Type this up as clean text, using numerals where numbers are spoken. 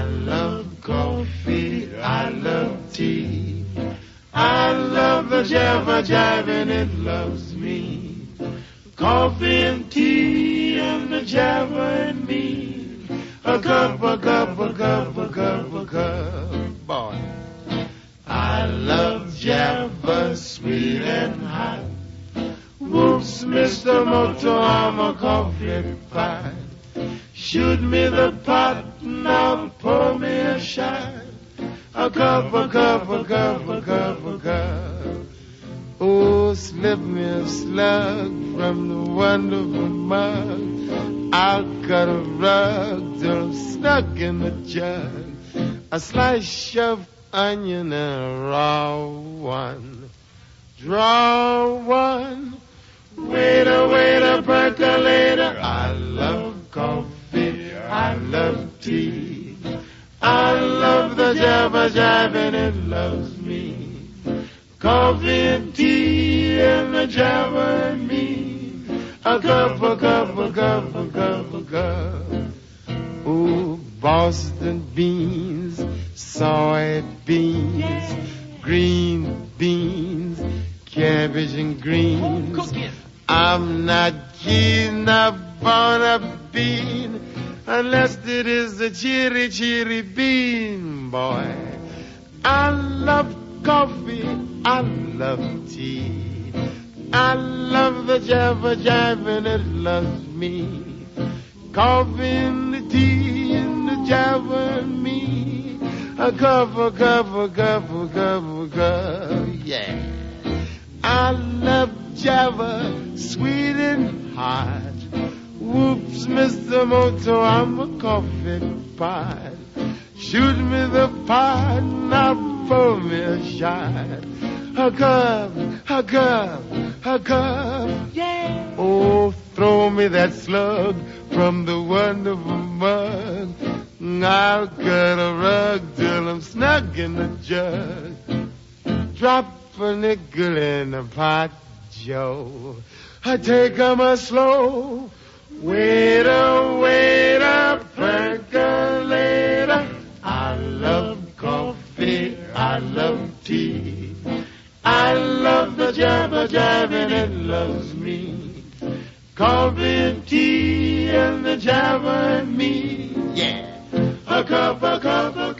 I love coffee, I love tea. I love the jabber jive and it loves me. Coffee and tea and the jabber and me. A cup, a cup, a cup, a cup, a cup. Boy, I love jabber, sweet and hot. Whoops, Mr. Moto, I'm a coffee pot. Shoot me the pot, now pour me a shot. A cup, a cup, a cup, a cup, a cup. Oh, slip me a slug from the wonderful mug. I'll cut a rug till I'm stuck in the jug. A slice of onion and a raw one. Draw one. Waiter, waiter, percolator. I love coffee, I love tea. I love the jabber jive and it loves me. Coffee and tea and the jabber and me. A cup, a cup, a cup, a cup, a cup. Oh, Boston beans, soybeans, green beans, cabbage and greens. I'm not keen upon a bean unless it is a cheery, cheery bean, boy. I love coffee, I love tea. I love the jabber jive and it loves me. Coffee and the tea and the jabber and me. A cup, a cup, a cup, a cup, a cup, yeah. I love jabber, sweet and hot. Whoops, Mr. Moto, I'm a coffee pot. Shoot me the pot, now pour me a shot. A cup, a cup, a cup, yeah. Oh, throw me that slug from the wonderful mug. I'll cut a rug till I'm snug in the jug. Drop a nickel in the pot, Joe. I take 'em a slow. Waiter, waiter, percolator. I love coffee, I love tea. I love the jabber jive and it loves me. Coffee and tea and the jabber and me. Yeah. A cup, a cup, a